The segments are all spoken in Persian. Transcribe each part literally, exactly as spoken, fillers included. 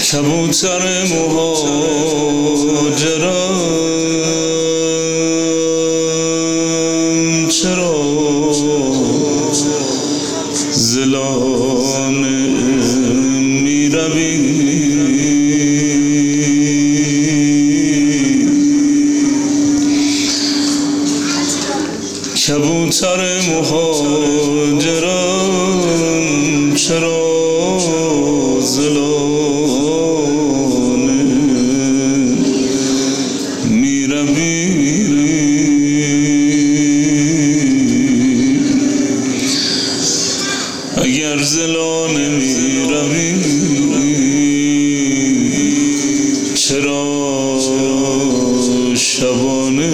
کبوتر مهاجرم چرا زلانه می روی؟ کبوتر مهاجرم چرا زلانه می روی؟ اگر زلانه می روی چرا شبانه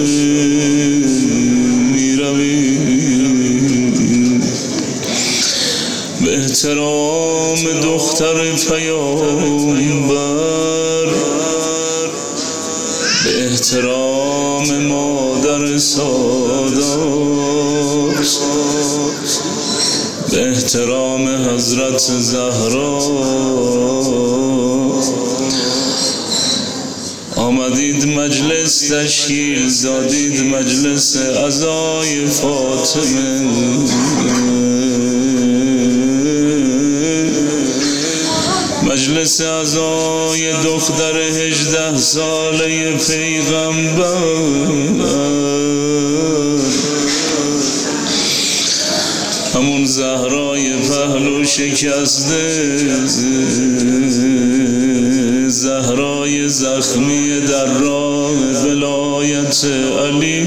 می روی؟ به احترام دختر پیامبر، به احترام مادر سادات، به احترام حضرت زهرا آمدید مجلس تشکیل دادید، مجلس عزای فاطمه، مجلس عزای دختر هجده ساله پیغمبر، همون زهرای پهلو شکسته، زهرای زخمی در راه ولایت علی.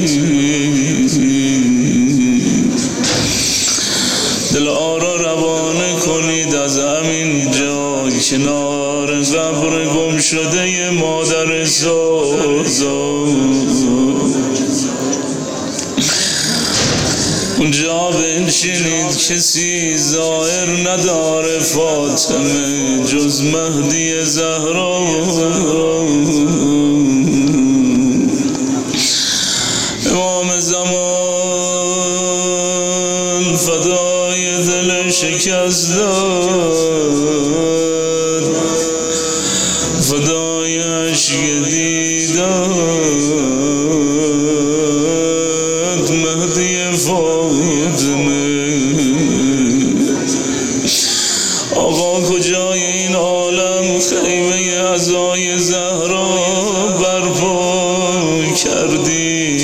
دل آرا روانه کنید از همین جا کنار قبر گم شده مادر سوزا، اونجا بنشینید. کسی ظاهر نداره فاطمه جز مهدی زهرا، امام زمان فدای دل شکست داد، فدای عشق دیداد مهدی فاطمه. آقا کجای این عالم خیمه عزای زهرا برپا کردی؟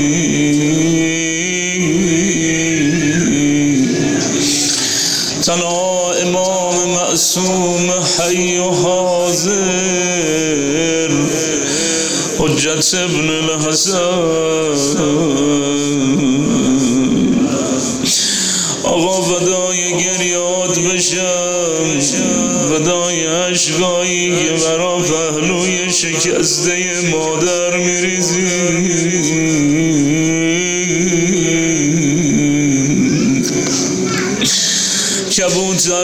تنها امام معصوم حی و حاضر حجت ابن الحسن، آقا فدای گریاد بشم، فدای عشقایی که برا پهلوی شکسته مادر میریزی. کبوتر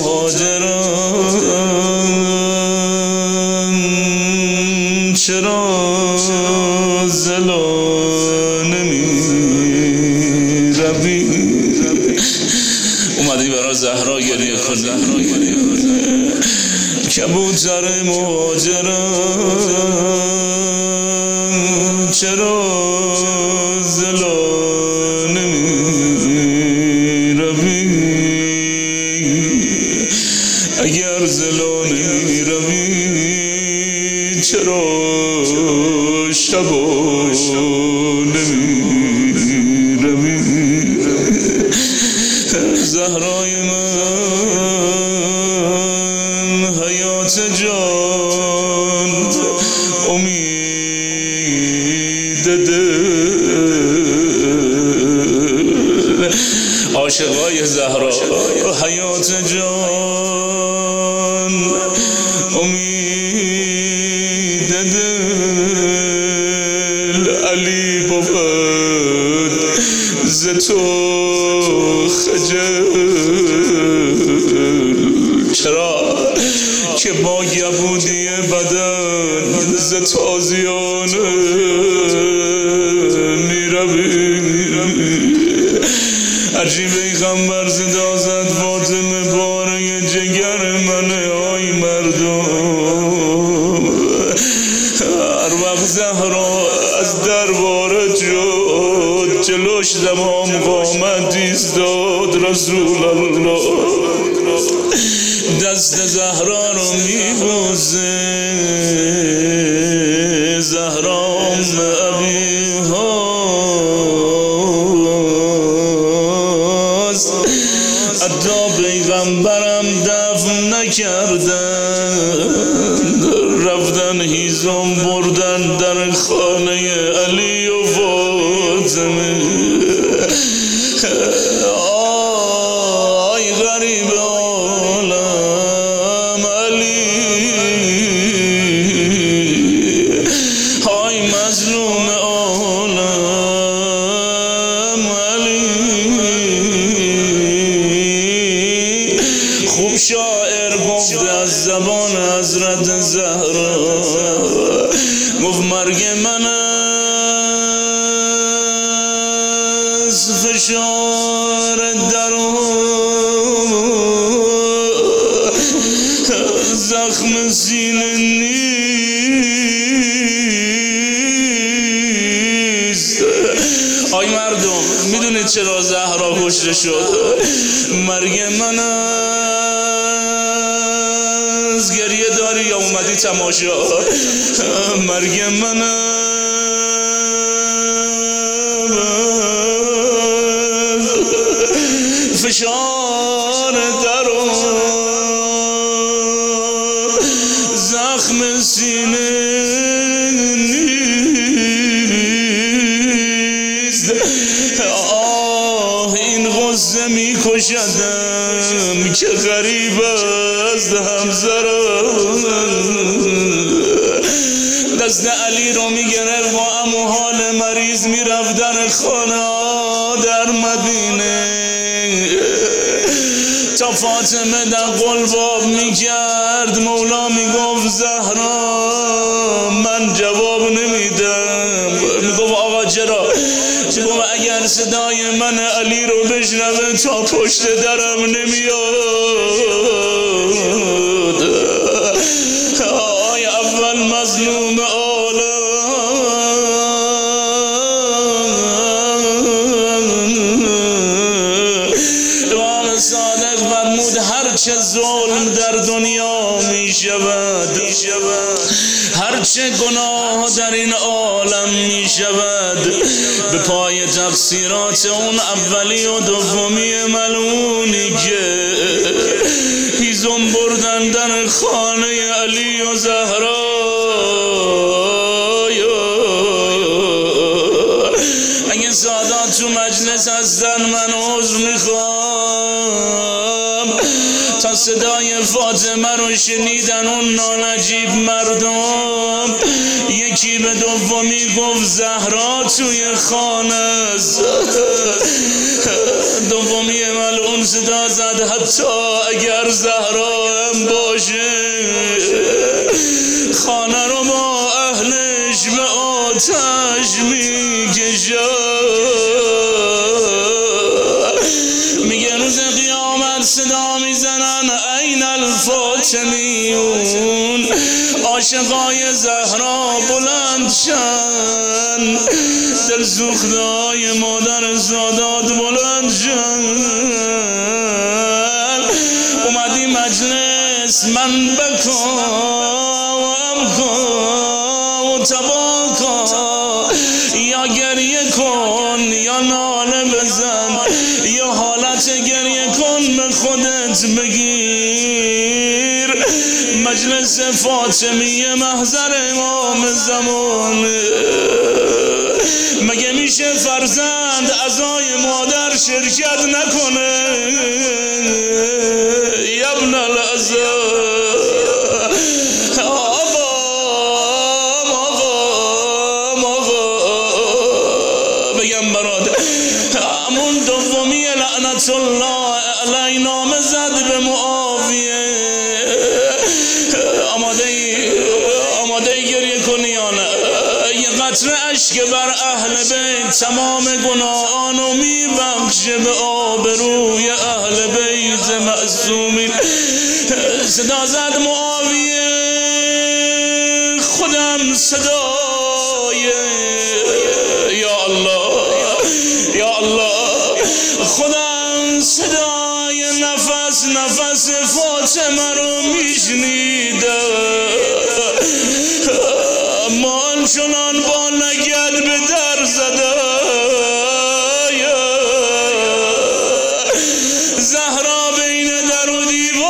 مهاجرم چرا زلانه می روی؟ اومدی برای زهرا گریه کن. کبوتر مهاجرم چرا زلانه می روی؟ اگر زلانه می روی چرا شبانه می روی؟ زهرای من حیات جان، امید دل، عاشقای زهرا حیات جان، امید دل، علی بود ز تو خجل. چرا که با یهودی بدن ز تازیانه می روی؟ عجیب پیغمبر صدا زد فاطمه باره جگر منه آی مردم، گذاشت زمان قامت ایستاد رسول الله دست زهرا رو میبوسه زهرام ابی هاست حتی پیغمبرم دفن نکردن رفتن هیزم بردن در خانه علی و فاطمه آی غریب عالم علی آی مظلوم عالم علی خوب شاعر گفت از زبان حضرت زهرا گفت مرگ من از فشار درون زخم سینه نیست. آی مردم میدونید چرا زهرا کشته شد؟ مرگ من از گریه داری یا اومدی تماشا؟ مرگ من فشار درون زخم سینه نیست. آه این غصه می کشدم که غریب است همسرم دست علی رو می گرفت با امو حال مریض می رفت در خانه در مدینه تا فاطمه در قلباب می کرد مولا می گفت زهرا من جواب نمیدم. می گفت آقا چرا؟ گفت اگر صدای من علی رو بشنوه تا پشت درم نمیاد. آی اول مظلوم عالم امام صادق فرمود هرچه ظلم در دنیا می شود هرچه گناه در این عالم می شود به پای تقصیرات اون اولی و دومی ملعونی که هیزم بردن در خانه علی و زهرا. اگه سادات تو مجلس هستن من عذر میخوام تا صدای فاطمه رو شنیدن اون نانجیب مردم یکی به دومی گفت زهرا توی خانه است. دومی ملعون صدا زد حتی اگر زهرا هم باشه خانه رو با اهلش به آتش میکشد. میگه روز قیامت صدا میزنن این الفاطمیون عاشقای زهرا بلند شن دل سوختهای مادر سادات بلند شن. اومدی مجلس من بکن و امکن و تباکن یا گریه کن یا ناله بزن یا حالت گریه کن به خودت بگیر. مجلس فاطمیه محضر امام زمان مگه میشه فرزند عزای مادر شرکت نکنه؟ ابن العزا آقا آقا آقا بگم برات همون دومی لعنت الله علی نامه زد به معاویه آماده ای آماده ای گریه کنی یا نه؟ یه قطره اشک بر اهل بیت تمام گناهانو میبخشه به آبروی اهل بیت معصومین. صدا زد معاویه خودم صدای یا الله یا الله خدا صدای نفس نفس فاطمه رو میشنیده، اما آنچنان با لگد به در زده زهرا بین در و دیوار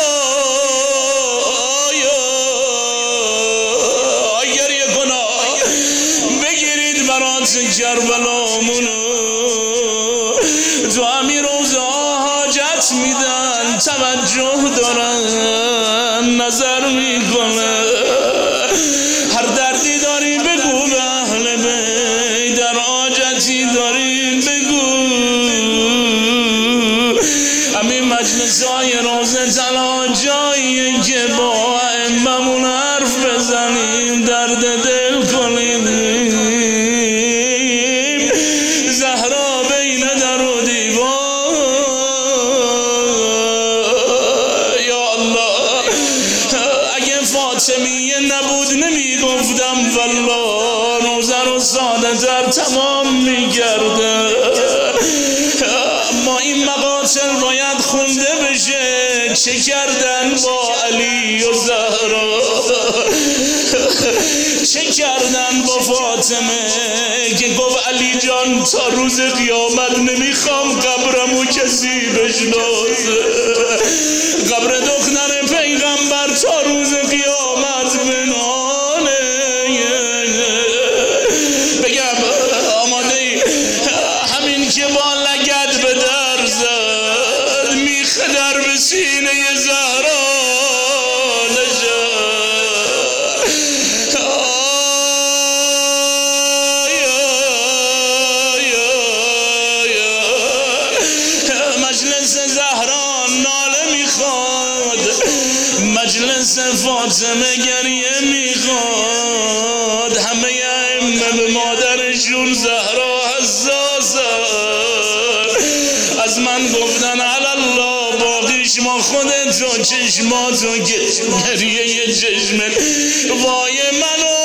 گریه کنا بگیرید برات کربلامونو، تو همین روزا حاجت میدن، توجه دارن، نظر میکنه، هر دردی داری بگو به اهل بیت، در حاجتی داری بگو. همین مجلس های روزه تنها جاییه که با ائممون حرف بزنیم، درد دل کنیم. زهرا بین در و دیوار یا الله، اگه فاطمیه نبود نمیگفتم والله روزه رو ساده تر تمام میگرده، اما این مقاتل باید خونده بشه. چه کردن با علی و زهرا، چه کردن با فاطمه که گفت علی جان تا روز قیامت نمیخوام قبرمو کسی بشناسه، قبر دختر پیغمبر تا روز قیامت بنانه. بگم آماده ای همین که با لگد به در زد میخه در به سینه زهرا مجلس زهرا ناله میخواد، مجلس فاطمه گریه میخواد، همه ائمه به مادرشون زهرا حساسه، از من گفتن الله باقیش ما خودتو چشماتو گریه چشمت وای منو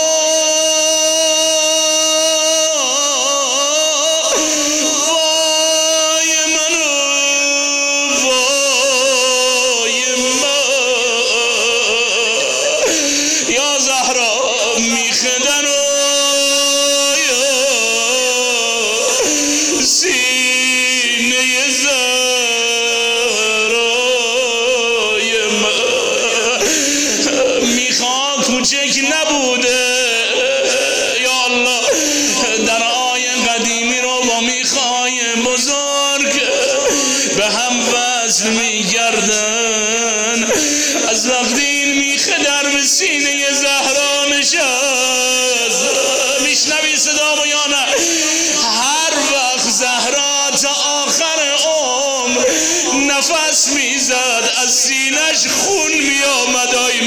کوچک نبوده یا الله، در آیه قدیمی رو با میخای بزرگ به هم وصل میگردن. از وقتی این میخه در به سینه زهرا نشست، میشنوی صدا و یا نه؟ هر وقت زهرا تا آخر عمر نفس میزد از سینش خون میامد.